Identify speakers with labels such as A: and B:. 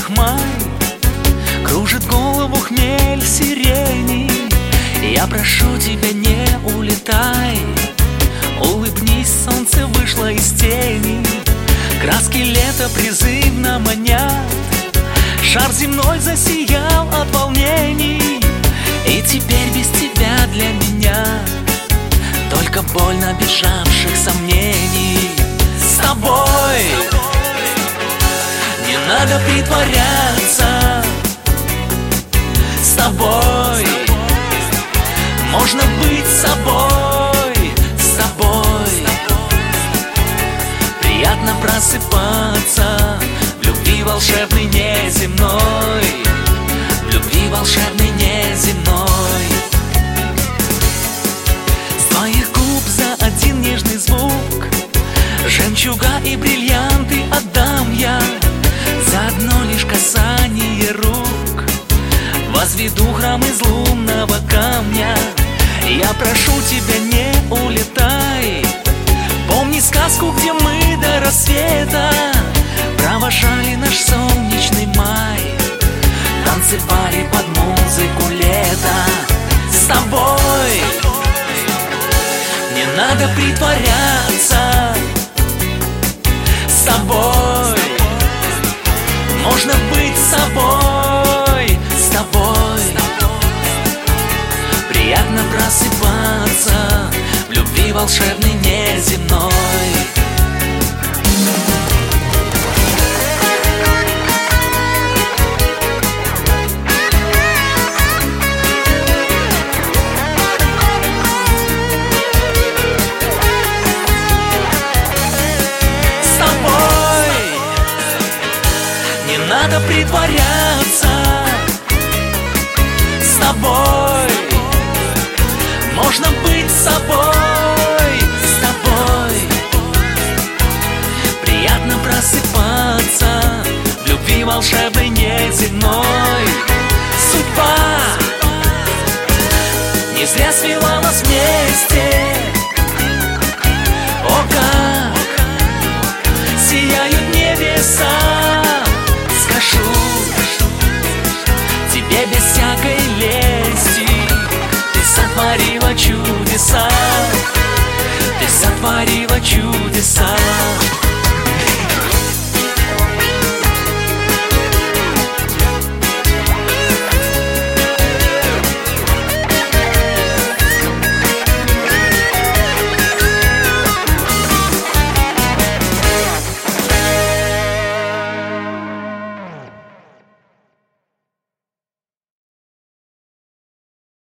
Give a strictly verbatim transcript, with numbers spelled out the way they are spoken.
A: улицах май, кружит голову хмель сирени. Я прошу тебя, не улетай, улыбнись, солнце вышло из тени. Краски лета призывно манят, шар земной засиял от волнений. И теперь без тебя для меня только боль набежавших сомнений. С тобой не надо притворяться, с тобой можно быть собой, с тобой приятно просыпаться в любви волшебной неземной, в любви волшебной неземной. С твоих губ за один нежный звук жемчуга и бриллианты отдам я, за одно лишь касание рук возведу храм из лунного камня. Я прошу тебя, не улетай, помни сказку, где мы до рассвета провожали наш солнечный май, танцевали под музыку лета. С тобой не надо притворяться, с тобой можно быть собой, с тобой приятно просыпаться в любви волшебной неземной. С тобой не надо притворяться, с тобой можно быть собой, с тобой приятно просыпаться в любви волшебной неземной. Судьба не зря свела нас вместе. О, как сияют небеса, скажу тебе без всякой лести, ты сотворила чудеса, ты сотворила чудеса.